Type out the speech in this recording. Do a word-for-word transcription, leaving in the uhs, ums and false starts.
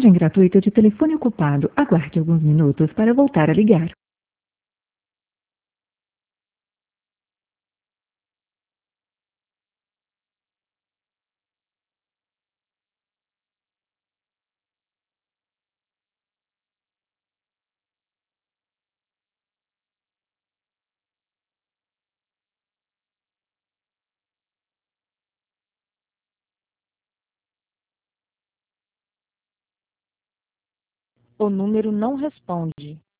Mensagem gratuita de telefone ocupado. Aguarde alguns minutos para voltar a ligar. O número não responde.